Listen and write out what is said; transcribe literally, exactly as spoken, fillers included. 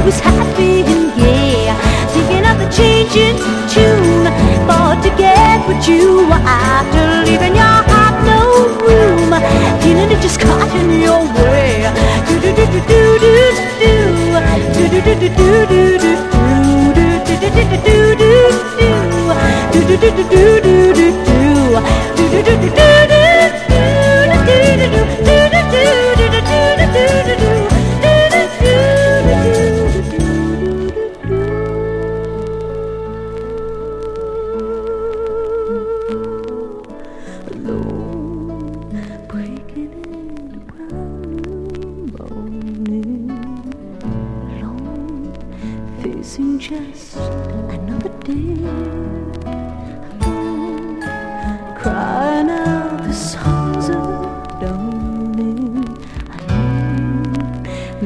was happy and gay, thinking of the changing tune. But to get what you were after, leaving your heart no room, feeling it just caught in your way. Do do do do do do do do do do do do do do do facing just another day, alone, crying out the song.